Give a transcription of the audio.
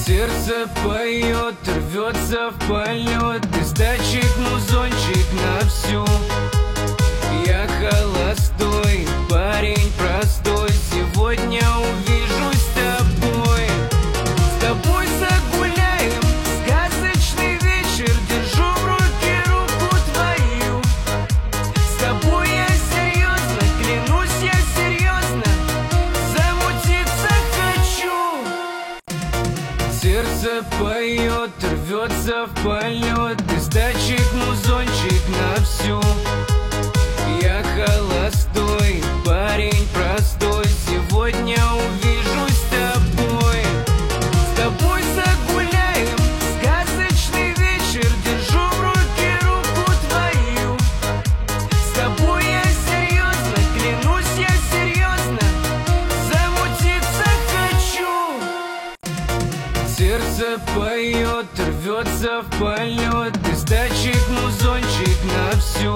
Сердце поет, рвется в полет, из тачек музончик на всю. Я холостой, парень простой, сегодня увижусь с тобой. С тобой загуляем, сказочный вечер, держу в руке руку твою. С тобой я серьезно, клянусь я серьезно, замутиться хочу. Сердце поет, рвется в полет, из тачек музончик на всю. Я холостой, парень простой, сегодня увижусь с тобой. С тобой загуляем, сказочный вечер, держу в руке руку твою. С тобой я серьезно, клянусь я серьезно, замутиться хочу. Сердце поет, рвется в полет, из тачек музончик на всю.